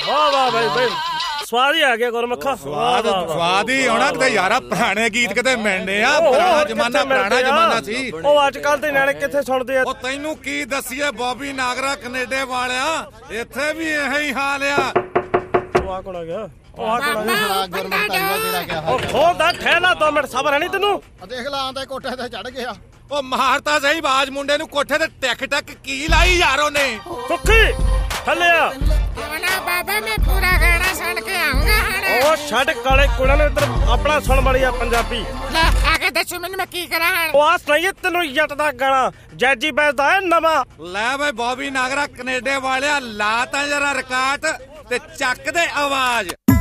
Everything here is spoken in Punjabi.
ਵਾਹ ਵਾਹ ਬਾਈ ਬਾਈ ਸਵਾਦ ਹੀ ਆ ਗਿਆ ਗੁਰਮੁਖਾ। ਸਵਾਦ ਹੀ ਆਉਣਾ ਕਿਤੇ ਯਾਰਾ, ਪੁਰਾਣੇ ਗੀਤ ਕਿਤੇ ਮਿਲਣੇ ਆ। ਪੁਰਾਣਾ ਜ਼ਮਾਨਾ ਸੀ। ਉਹ ਅੱਜ ਕੱਲ ਦੇ ਨਿਆਣੇ ਕਿੱਥੇ ਸੁਣਦੇ ਆ। ਉਹ ਤੈਨੂੰ ਕੀ ਦੱਸੀਏ ਬੌਬੀ ਨਾਗਰਾ ਕੈਨੇਡਾ ਵਾਲਿਆ, ਇੱਥੇ ਵੀ ਇਹੋ ਹੀ ਹਾਲ ਆ। ਉਹ ਆ ਕੋਣ ਆ ਗਿਆ? ਉਹ ਖੋਲਦਾ ਠਹਿਲਾ 2 ਮਿੰਟ ਸਬਰ ਨਹੀਂ ਤੈਨੂੰ। ਦੇਖ ਲਾ ਆਂਦਾ ਕੋਠੇ ਤੇ ਚੜ ਗਿਆ। ਉਹ ਮਾਰਤਾ ਸਹੀ ਬਾਜ ਮੁੰਡੇ ਨੂੰ ਕੋਠੇ ਤੇ ਟਿਕ ਟਕ ਕੀ ਲਾਈ ਯਾਰ ਉਹਨੇ। ਸੁੱਖੀ ਥੱਲੇ ਆ। ਬਾਬਾ ਮੈਂ ਪੂਰਾ ਗਾਣਾ ਸੁਣ ਕੇ ਆਉਂਗਾ ਹੁਣ। ਉਹ ਛੱਡ ਕਾਲੇ ਕੁੜਾਂ ਨੇ ਇੱਧਰ ਆਪਣਾ ਸੁਣ ਬੜੀ ਆ ਪੰਜਾਬੀ। ਲੈ ਆ ਕੇ ਦੱਸੋ ਮੈਨੂੰ ਮੈਂ ਕੀ ਕਰਾਂ ਹੁਣ। ਉਹ ਆ ਸੁਣਾਈਏ ਤੈਨੂੰ ਜੱਟ ਦਾ ਗਾਣਾ ਜੈਜੀ ਬੈਸਦਾ ਹੈ ਨਵਾਂ। ਲੈ ਬਈ ਬੌਬੀ ਨਾਗਰਾ ਕੈਨੇਡਾ ਵਾਲਿਆ ਲਾ ਤਾਂ ਜਰਾ ਰਿਕਾਰਡ ਤੇ ਚੱਕ ਦੇ ਆਵਾਜ਼।